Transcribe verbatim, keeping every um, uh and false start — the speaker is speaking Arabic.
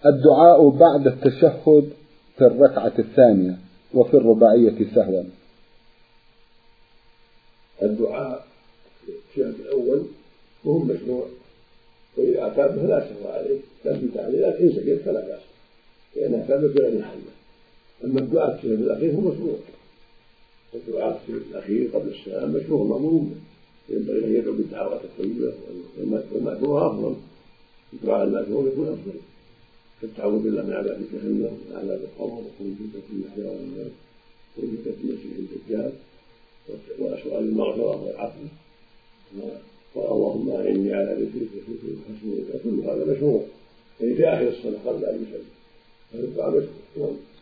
الدعاء بعد التشهد في الركعة الثانية وفي الرباعية سهوا. الدعاء في الشهر الأول وهو مشروع، وإذا أتى فلا سهو عليه لا في تعليل، لكن سجد فلا بأس لأنها ثابت غير محله. أما الدعاء في الشهر الأخير هو مشروع، الدعاء في الشهر الأخير قبل السلام مشروع مأمور، ينبغي أن يدعو بالدعوات الطيبة، والمأثور أفضل، الدعاء المأثور يكون أفضل كالتعوذ بالله من عذاب جهنم وعذاب القبر ومن فتنة المحيا والممات ومن فتنة المسيح الدجال وسؤال المغفرة والعفو اللهم إني على ذكرك وشكرك وحسن عبادتك، كل هذا مشروع يعني في آخر الصلاة قبل أن يسلم، هذا الدعاء مشروع.